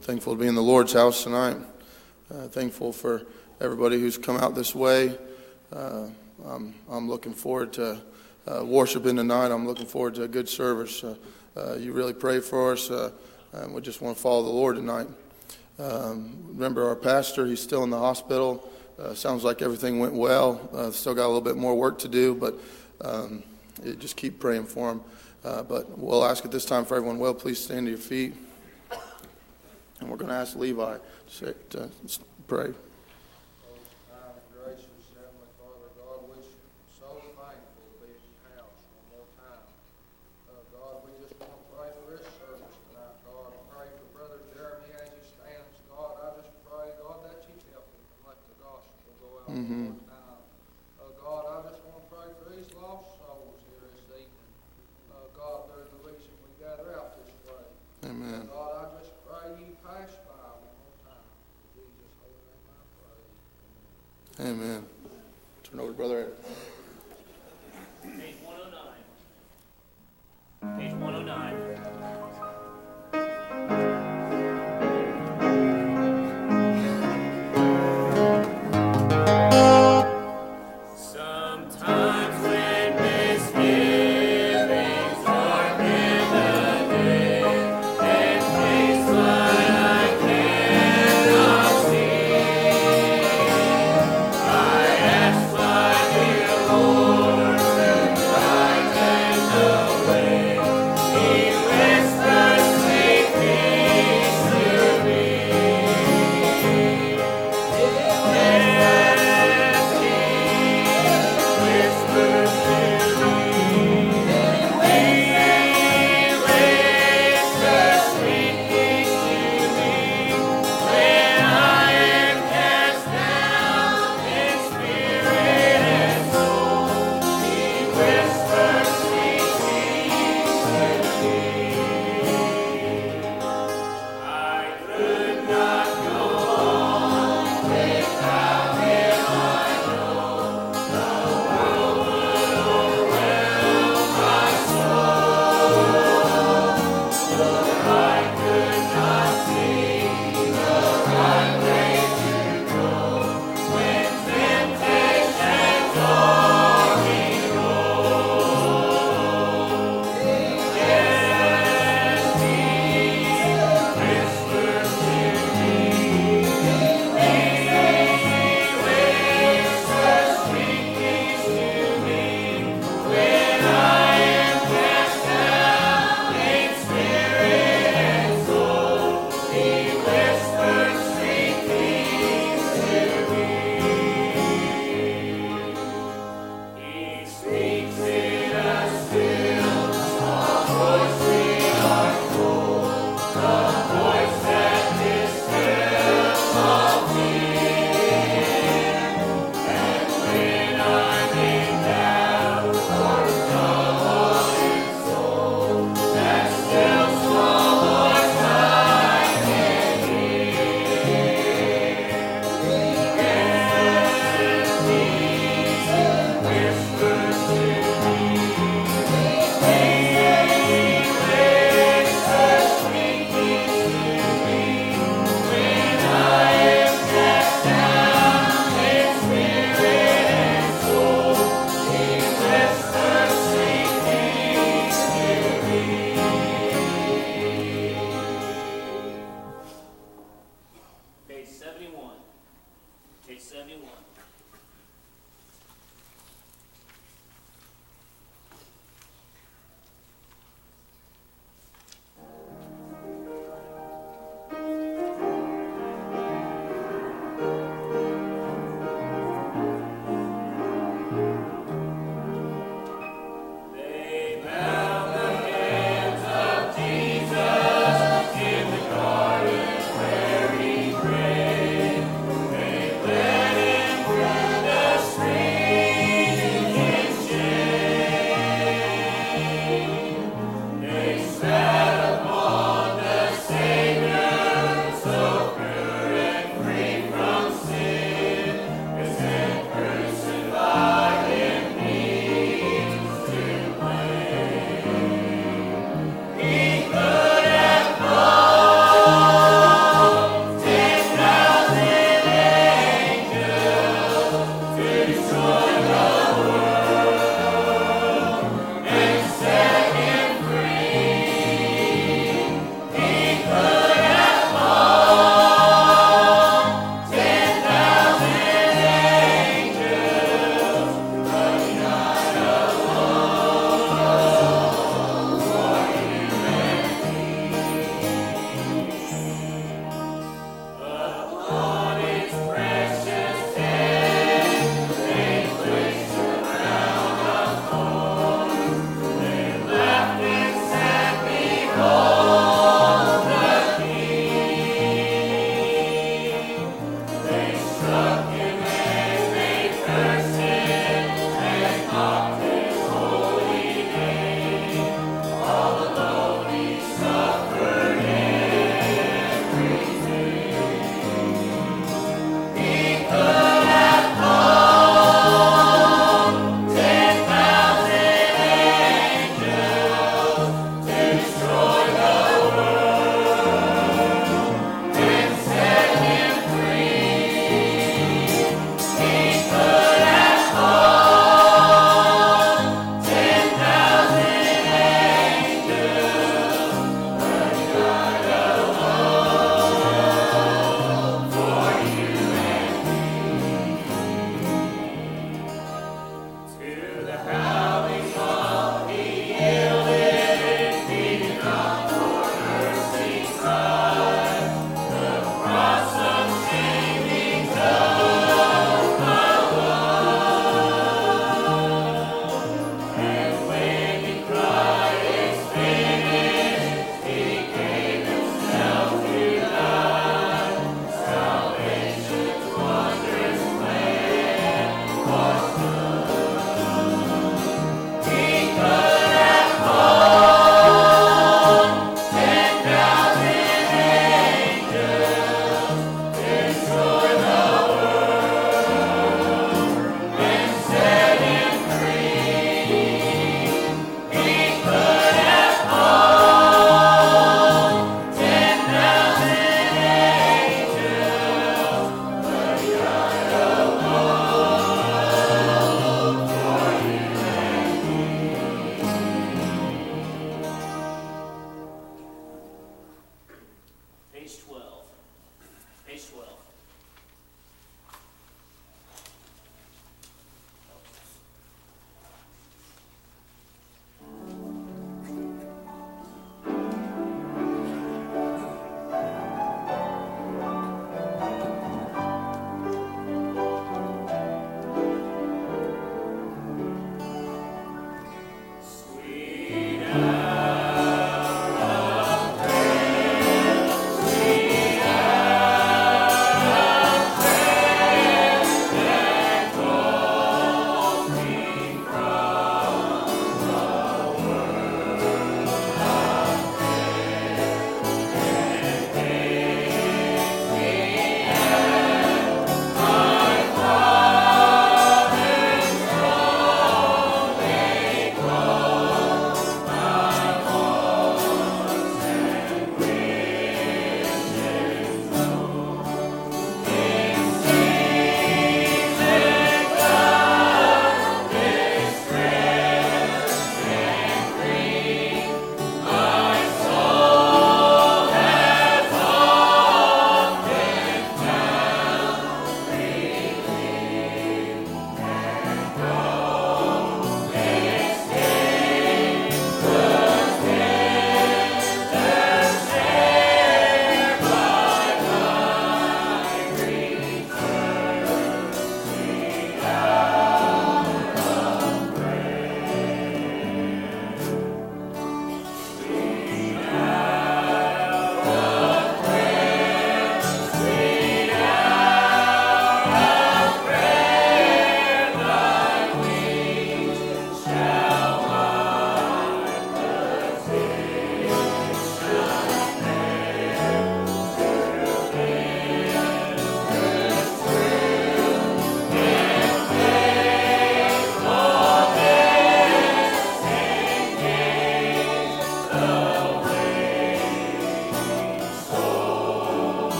Thankful to be in the Lord's house tonight. Thankful for everybody who's come out this way. I'm looking forward to worshiping tonight. I'm looking forward to a good service. You really pray for us, and we just want to follow the Lord tonight. Remember our pastor, he's still in the hospital. Sounds like everything went well. Still got a little bit more work to do, but just keep praying for him. But we'll ask at this time for everyone, well, please stand to your feet. And we're going to ask Levi to pray. Mm-hmm. God, I just want to pray for these lost souls here this evening. God, they're the reason we gather out this way. Amen. God, I just pray you pass by one more time. In Jesus' holy name I pray. Amen. Turn over to Brother Eric. Page 109. Page 109. I ask my dear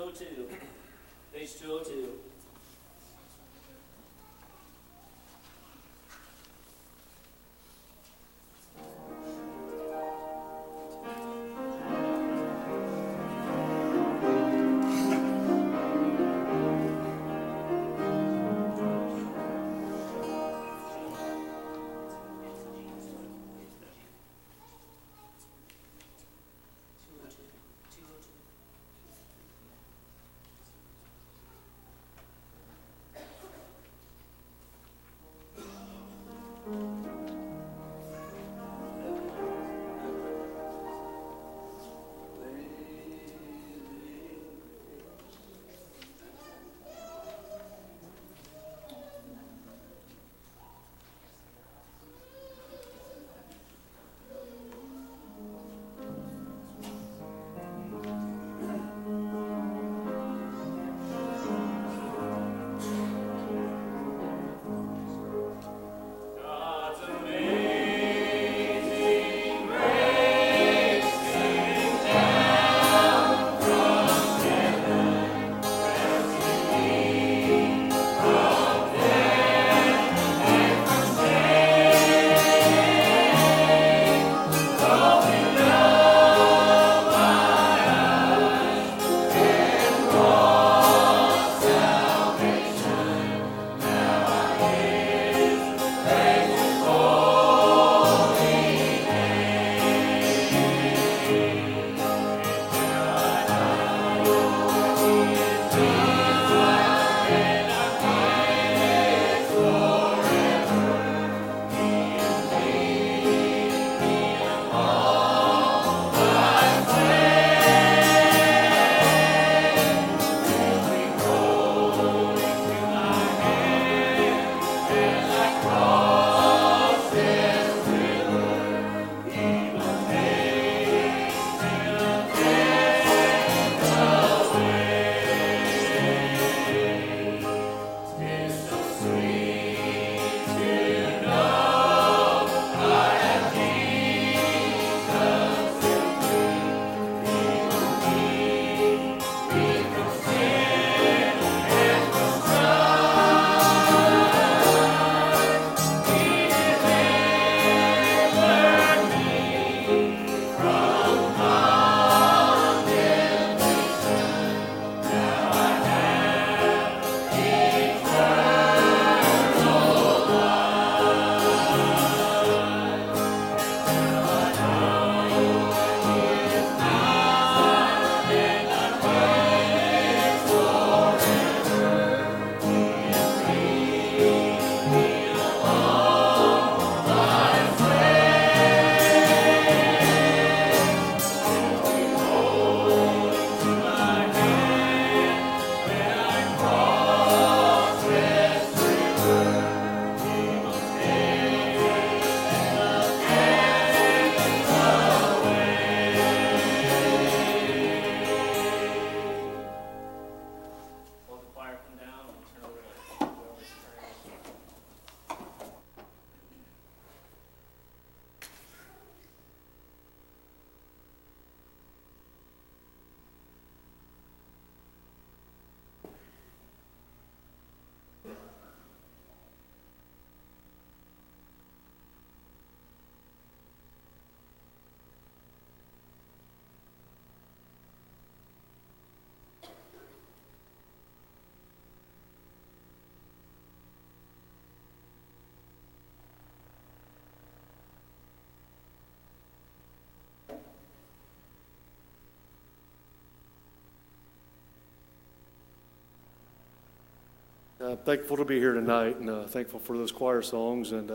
202. Page 202. Thankful to be here tonight, and thankful for those choir songs, and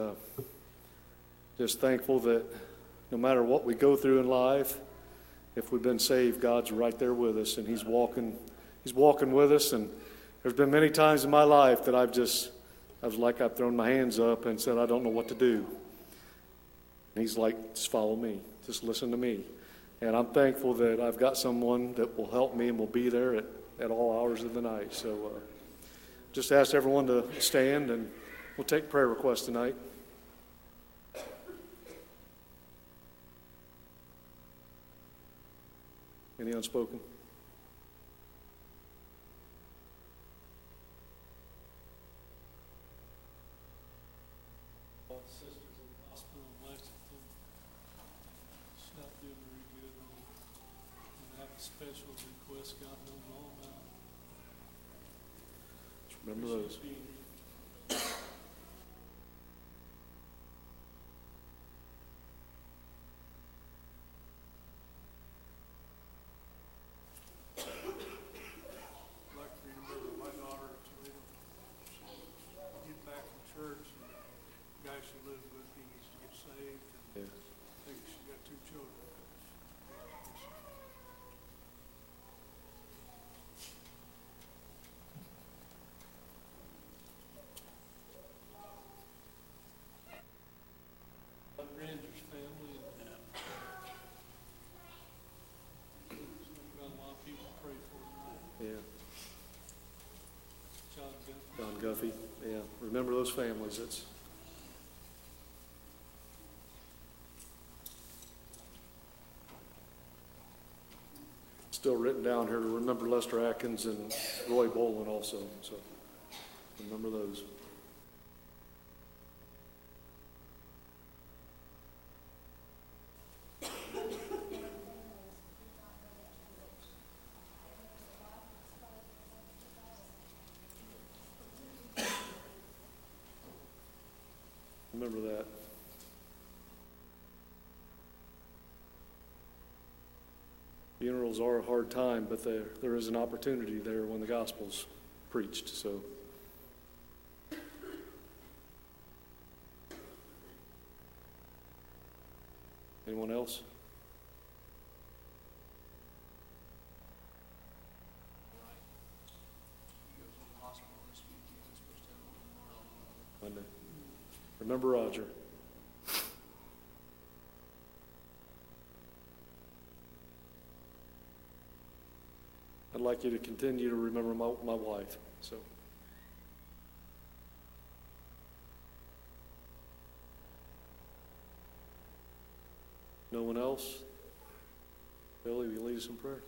just thankful that no matter what we go through in life, if we've been saved, God's right there with us, and He's walking with us. And there's been many times in my life that I've thrown my hands up and said, I don't know what to do. And He's like, just follow me, just listen to me. And I'm thankful that I've got someone that will help me and will be there at all hours of the night. So just ask everyone to stand, and we'll take prayer requests tonight. Any unspoken? special requests God knows all about. Just remember those. Appreciate being here. I'd like to remember my daughter, Toledo. She get back from church, and the guy she lives with, he needs to get saved, and Yeah. I think she got 2 children. Ranger's family, and got a lot of people to pray for tonight. Yeah. John Guthrie. John Guffey. Yeah. Remember those families. It's still written down here to remember Lester Atkins and Roy Bolin also. So remember those. Remember that. Funerals are a hard time, but there is an opportunity there when the gospel's preached. So, anyone else? Monday. Remember Roger. I'd like you to continue to remember my wife. So, no one else? Billy, will you lead us in prayer?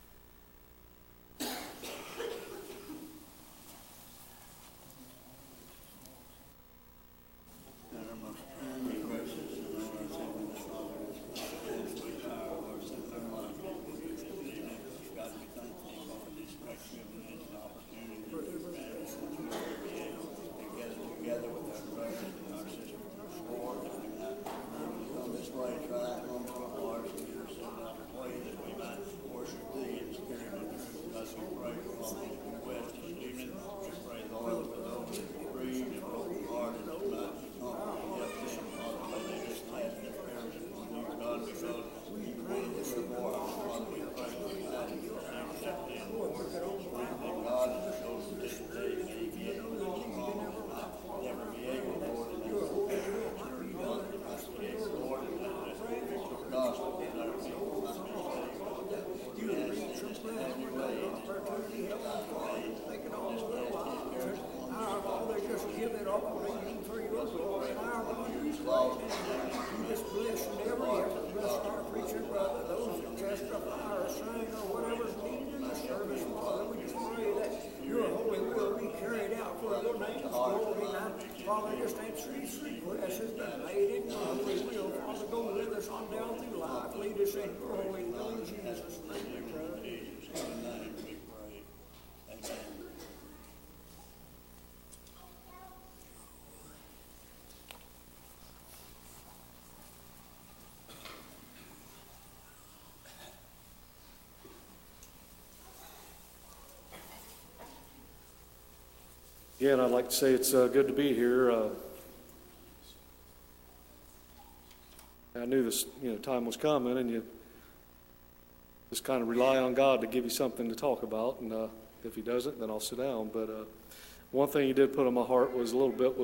Father, just answer each request has been made in your holy will. Father, go with us on down through life. Lead us in your holy will in Jesus' name we pray. Again, I'd like to say it's good to be here. I knew this, time was coming, and you just kind of rely on God to give you something to talk about. And if He doesn't, then I'll sit down. But one thing He did put on my heart was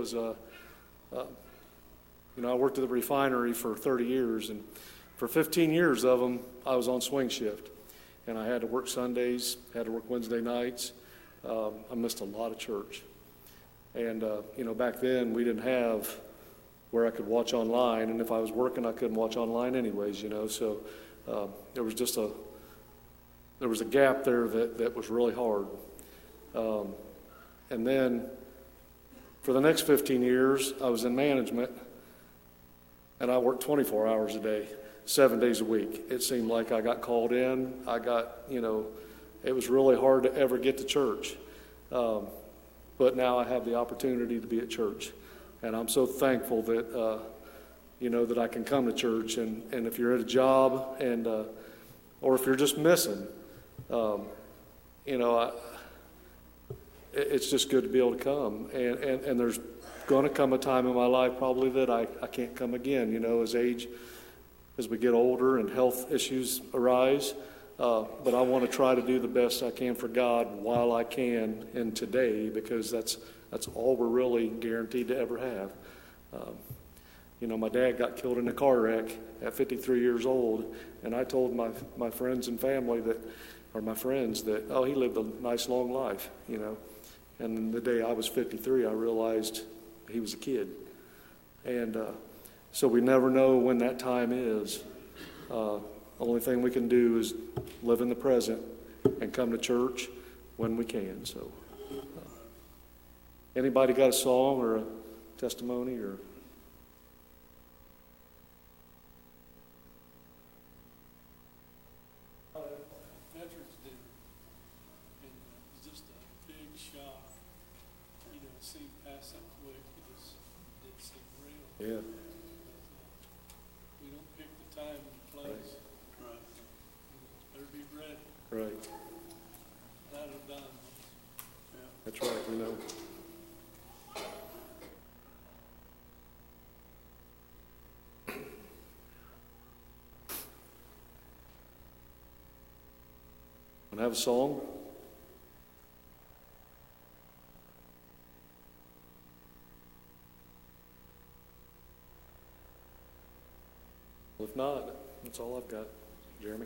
I worked at the refinery for 30 years, and for 15 years of them, I was on swing shift, and I had to work Sundays, had to work Wednesday nights. I missed a lot of church. And, back then we didn't have where I could watch online. And if I was working, I couldn't watch online anyways, So there was a gap there that was really hard. And then for the next 15 years, I was in management, and I worked 24 hours a day. 7 days a week. It seemed like I got called in. It was really hard to ever get to church. But now I have the opportunity to be at church. And I'm so thankful that, that I can come to church. And if you're at a job or if you're just missing, it's just good to be able to come. And there's going to come a time in my life probably that I can't come again, as we get older and health issues arise. But I want to try to do the best I can for God while I can in today, because that's all we're really guaranteed to ever have. My dad got killed in a car wreck at 53 years old, and I told my friends and family that he lived a nice long life, And the day I was 53, I realized he was a kid. And so we never know when that time is. Only thing we can do is live in the present and come to church when we can. So, anybody got a song or a testimony or? Veterans Dinner, and it was just a big shock. It seemed past that quick. It just didn't seem real. Yeah. We don't pick the time and place. Right. Better be ready. Right. That'll have done. Yeah. That's right. We know. Want to have a song? Well, if not, that's all I've got. Jeremy?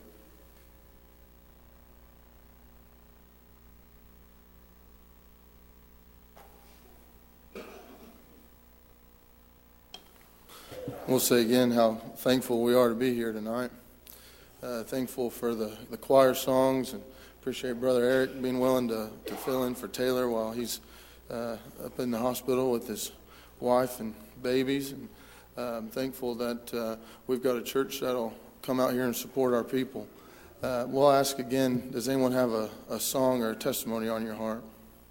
We'll say again how thankful we are to be here tonight. Thankful for the choir songs, and appreciate Brother Eric being willing to fill in for Taylor while he's up in the hospital with his wife and babies. And I'm thankful that we've got a church that'll come out here and support our people. We'll ask again, does anyone have a song or a testimony on your heart?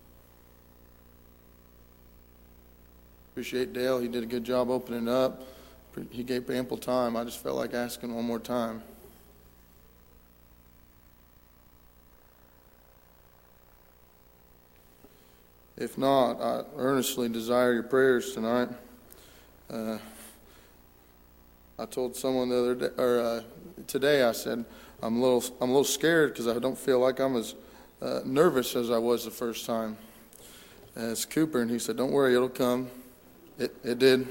Appreciate Dale. He did a good job opening up. He gave ample time. I just felt like asking one more time. If not, I earnestly desire your prayers tonight. I told someone the other day, or today, I said I'm a little scared because I don't feel like I'm as nervous as I was the first time. It's Cooper, and he said, "Don't worry, it'll come." It did.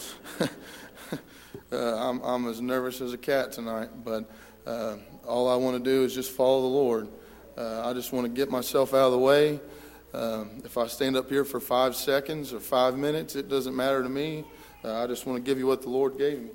I'm as nervous as a cat tonight, but all I want to do is just follow the Lord. I just want to get myself out of the way. If I stand up here for 5 seconds or 5 minutes, it doesn't matter to me. I just want to give you what the Lord gave me.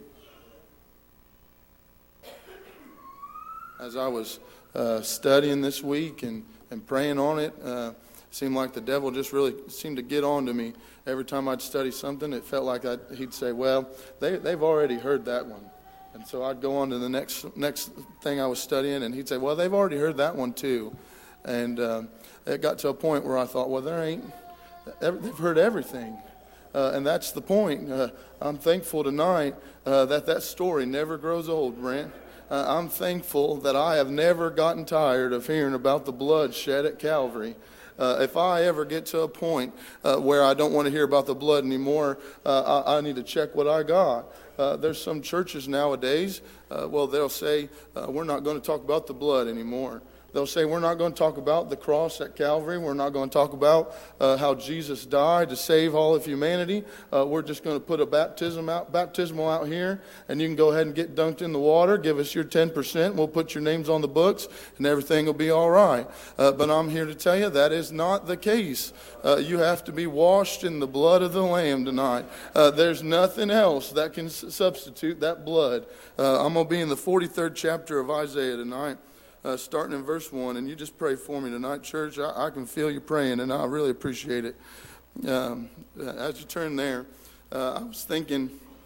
As I was studying this week and praying on it, seemed like the devil just really seemed to get on to me. Every time I'd study something, it felt like he'd say, "Well, they've already heard that one." And so I'd go on to the next thing I was studying, and he'd say, "Well, they've already heard that one too." And it got to a point where I thought, well, they've heard everything. And that's the point. I'm thankful tonight that story never grows old, Brent. I'm thankful that I have never gotten tired of hearing about the blood shed at Calvary. If I ever get to a point where I don't want to hear about the blood anymore, I need to check what I got. There's some churches nowadays, they'll say, we're not going to talk about the blood anymore. They'll say, we're not going to talk about the cross at Calvary. We're not going to talk about how Jesus died to save all of humanity. We're just going to put a baptismal out here, and you can go ahead and get dunked in the water. Give us your 10%. We'll put your names on the books, and everything will be all right. But I'm here to tell you that is not the case. You have to be washed in the blood of the Lamb tonight. There's nothing else that can substitute that blood. I'm going to be in the 43rd chapter of Isaiah tonight. Starting in verse 1, and you just pray for me tonight, church. I can feel you praying, and I really appreciate it. As you turn there, I was thinking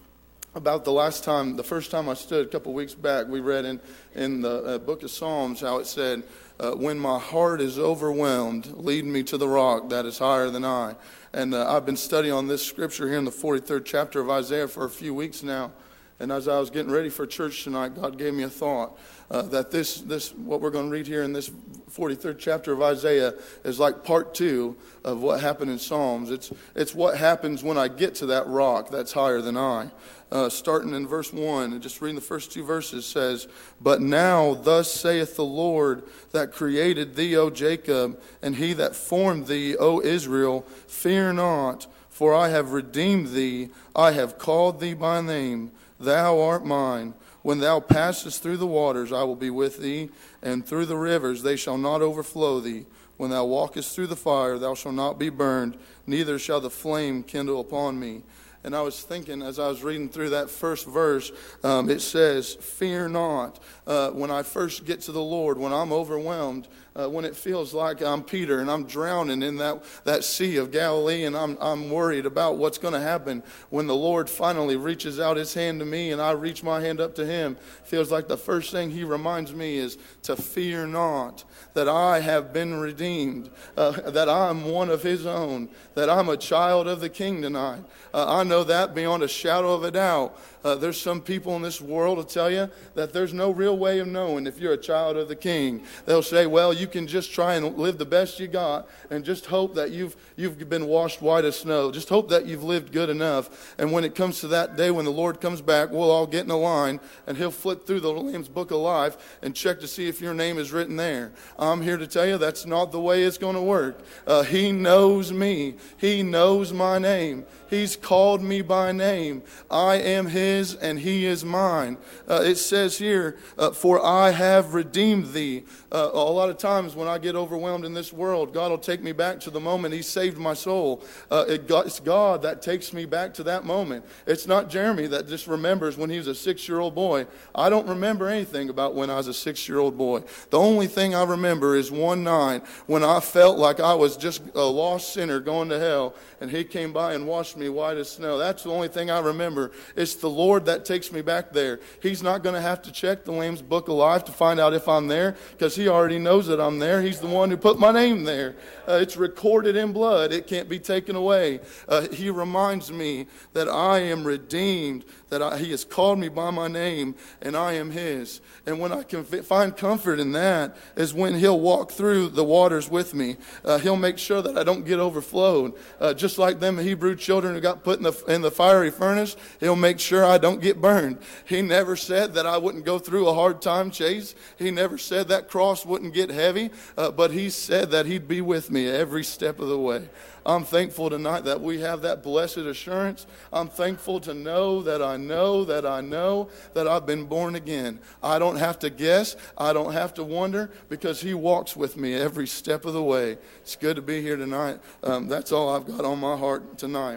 about the first time I stood a couple weeks back, we read in the book of Psalms how it said, when my heart is overwhelmed, lead me to the rock that is higher than I. And I've been studying on this scripture here in the 43rd chapter of Isaiah for a few weeks now. And as I was getting ready for church tonight, God gave me a thought that this what we're going to read here in this 43rd chapter of Isaiah is like part 2 of what happened in Psalms. It's what happens when I get to that rock that's higher than I. Starting in verse 1, and just reading the first 2 verses, says, "But now thus saith the Lord that created thee, O Jacob, and he that formed thee, O Israel, fear not, for I have redeemed thee, I have called thee by name. Thou art mine. When thou passest through the waters, I will be with thee, and through the rivers they shall not overflow thee. When thou walkest through the fire, thou shalt not be burned, neither shall the flame kindle upon me." And I was thinking, as I was reading through that first verse, it says, fear not. When I first get to the Lord, when I'm overwhelmed, when it feels like I'm Peter and I'm drowning in that sea of Galilee, and I'm worried about what's going to happen when the Lord finally reaches out his hand to me and I reach my hand up to him, feels like the first thing he reminds me is to fear not, that I have been redeemed, that I'm one of his own, that I'm a child of the King tonight. I know that beyond a shadow of a doubt. There's some people in this world will tell you that there's no real way of knowing if you're a child of the King. They'll say, well, you can just try and live the best you got and just hope that you've been washed white as snow. Just hope that you've lived good enough. And when it comes to that day when the Lord comes back, we'll all get in a line and he'll flip through the Lamb's Book of Life and check to see if your name is written there. I'm here to tell you that's not the way it's going to work. He knows me. He knows my name. He's called me by name. I am his and he is mine. It says here, for I have redeemed thee. A lot of times when I get overwhelmed in this world, God will take me back to the moment he saved my soul. It's God that takes me back to that moment. It's not Jeremy that just remembers when he was a 6-year-old boy. I don't remember anything about when I was a 6-year-old boy. The only thing I remember is one night when I felt like I was just a lost sinner going to hell, and he came by and washed me white as snow. That's the only thing I remember. It's the Lord that takes me back there. He's not going to have to check the Lamb's Book of Life to find out if I'm there, because he already knows that I'm there. He's the one who put my name there. It's recorded in blood. It can't be taken away. He reminds me that I am redeemed, that he has called me by my name, and I am his. And when I can find comfort in that is when he'll walk through the waters with me. He'll make sure that I don't get overflowed. Just like them Hebrew children who got put in the fiery furnace, he'll make sure I don't get burned. He never said that I wouldn't go through a hard time, Chase. He never said that cross wouldn't get heavy, but he said that he'd be with me every step of the way. I'm thankful tonight that we have that blessed assurance. I'm thankful to know that I know that I know that I've been born again. I don't have to guess. I don't have to wonder, because he walks with me every step of the way. It's good to be here tonight. That's all I've got on my heart tonight.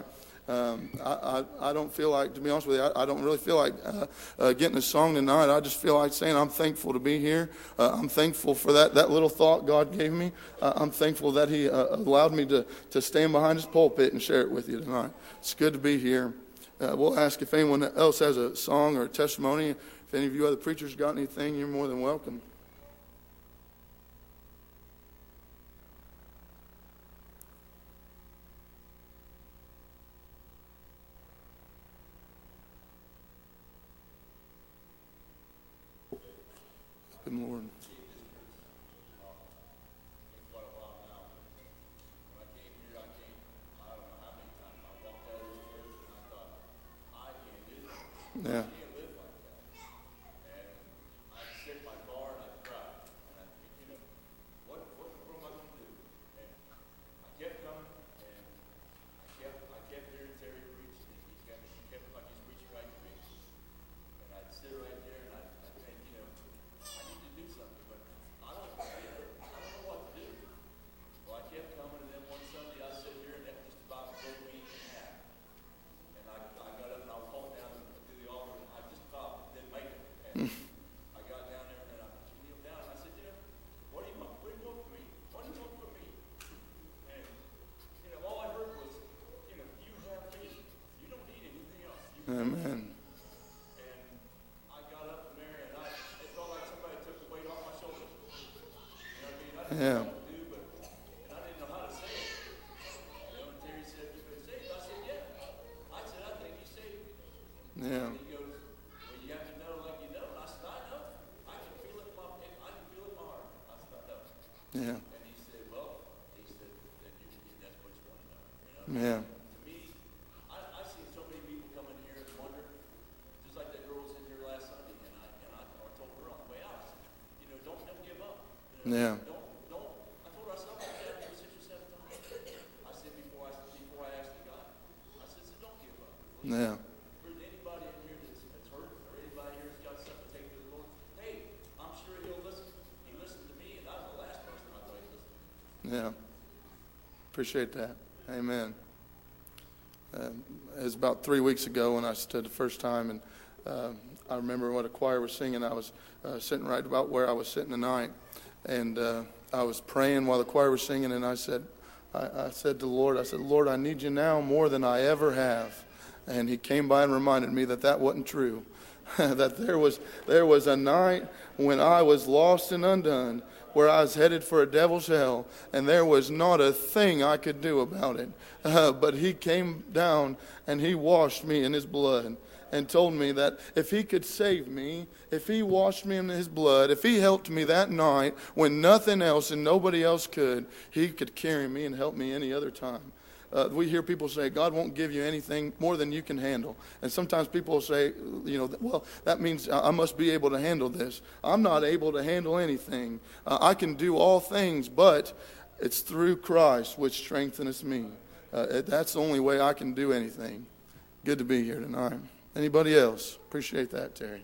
I don't feel like, to be honest with you, I don't really feel like getting a song tonight. I just feel like saying I'm thankful to be here. I'm thankful for that little thought God gave me. I'm thankful that he allowed me to stand behind his pulpit and share it with you tonight. It's good to be here. We'll ask if anyone else has a song or a testimony. If any of you other preachers got anything, you're more than welcome. Good Lord. Yeah. Yeah. Yeah. Yeah. Yeah. Yeah. Yeah. Yeah. Appreciate that. Amen. It was about 3 weeks ago when I stood the first time, and I remember what a choir was singing. I was sitting right about where I was sitting tonight, and I was praying while the choir was singing, and I said to the Lord, I said, Lord, I need you now more than I ever have. And he came by and reminded me that that wasn't true. That there was a night when I was lost and undone, where I was headed for a devil's hell, and there was not a thing I could do about it. But he came down and he washed me in his blood and told me that if he could save me, if he washed me in his blood, if he helped me that night when nothing else and nobody else could, he could carry me and help me any other time. We hear people say, God won't give you anything more than you can handle. And sometimes people say, well, that means I must be able to handle this. I'm not able to handle anything. I can do all things, but it's through Christ which strengtheneth me. That's the only way I can do anything. Good to be here tonight. Anybody else? Appreciate that, Terry.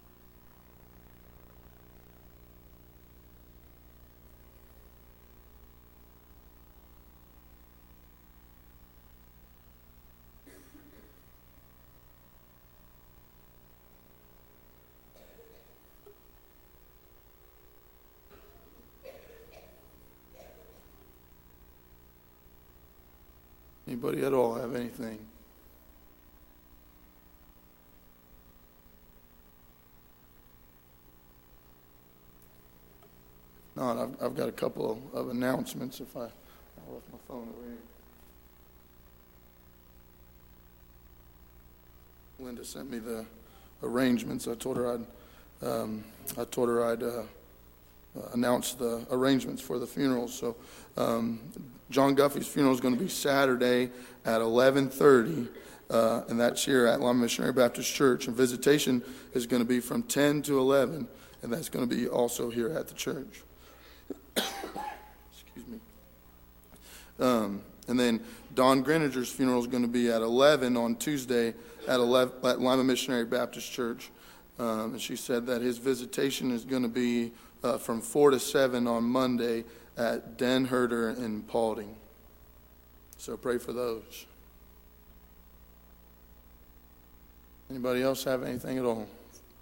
Anybody at all have anything? Not. I've got a couple of announcements. I left my phone over here. Linda sent me the arrangements. I told her I'd announce the arrangements for the funerals. So John Guffey's funeral is going to be Saturday at 11:30, and that's here at Lima Missionary Baptist Church. And visitation is going to be from 10 to 11, and that's going to be also here at the church. Excuse me. And then Don Greninger's funeral is going to be at 11 on Tuesday at Lima Missionary Baptist Church. And she said that his visitation is going to be from 4 to 7 on Monday at Den Herder in Paulding. So pray for those. Anybody else have anything at all?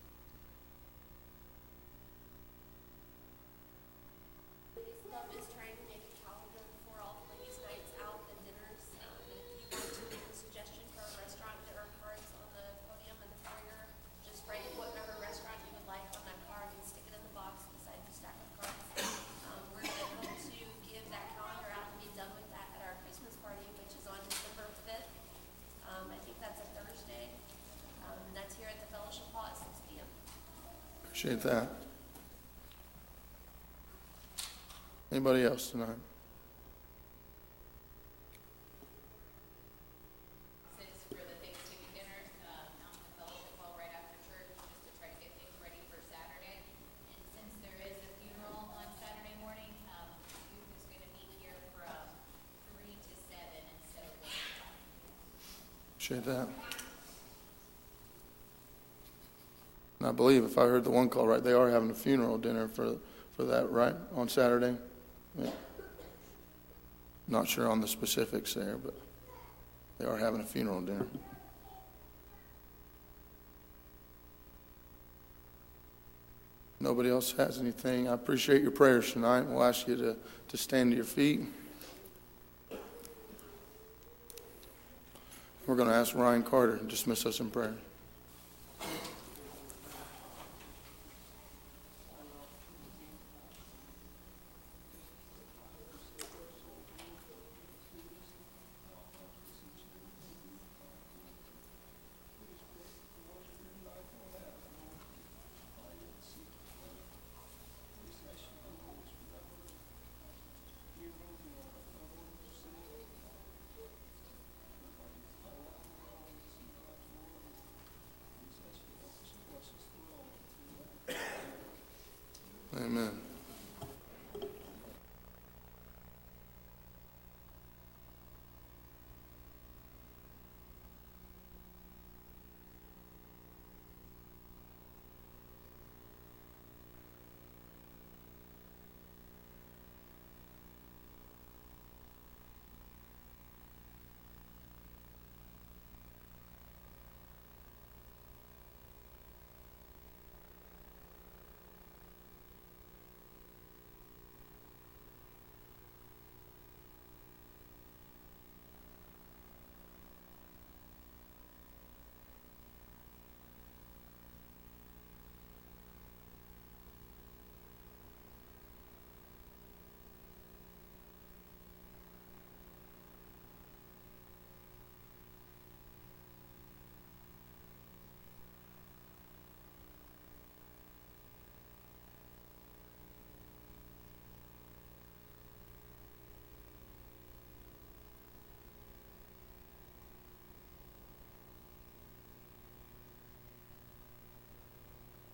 Appreciate that. Anybody else tonight? For the Thanksgiving dinner, Mountain Fellowship Hall right after church, just to try to get things ready for Saturday. And since there is a funeral on Saturday morning, youth is going to meet here from 3 to 7 instead of 1. Appreciate that. And I believe, if I heard the one call right, they are having a funeral dinner for that, right, on Saturday? Yeah. Not sure on the specifics there, but they are having a funeral dinner. Nobody else has anything. I appreciate your prayers tonight. We'll ask you to stand to your feet. We're going to ask Ryan Carter to dismiss us in prayer. Amen.